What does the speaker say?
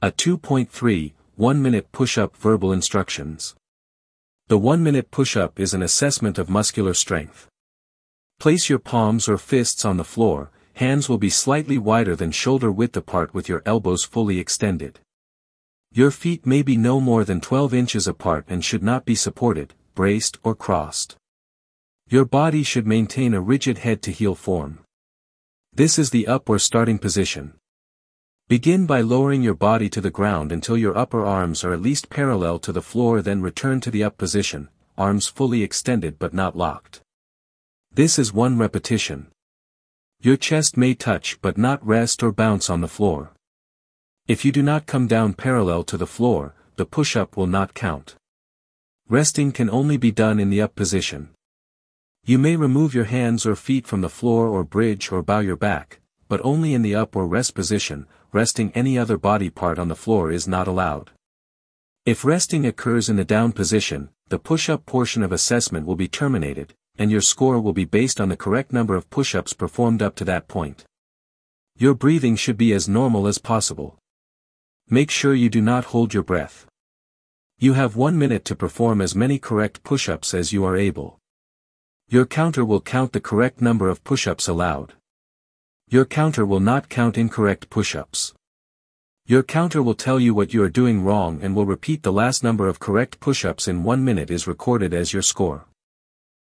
A 2.3, 1-minute push-up verbal instructions. The 1-minute push-up is an assessment of muscular strength. Place your palms or fists on the floor, hands will be slightly wider than shoulder width apart with your elbows fully extended. Your feet may be no more than 12 inches apart and should not be supported, braced or crossed. Your body should maintain a rigid head-to-heel form. This is the up or starting position. Begin by lowering your body to the ground until your upper arms are at least parallel to the floor, then return to the up position, arms fully extended but not locked. This is 1 repetition. Your chest may touch but not rest or bounce on the floor. If you do not come down parallel to the floor, the push-up will not count. Resting can only be done in the up position. You may remove your hands or feet from the floor or bridge or bow your back, but only in the up or rest position. Resting any other body part on the floor is not allowed. If resting occurs in the down position, the push-up portion of assessment will be terminated, and your score will be based on the correct number of push-ups performed up to that point. Your breathing should be as normal as possible. Make sure you do not hold your breath. You have 1 minute to perform as many correct push-ups as you are able. Your counter will count the correct number of push-ups allowed. Your counter will not count incorrect push-ups. Your counter will tell you what you are doing wrong and will repeat the last number of correct push-ups in 1 minute is recorded as your score.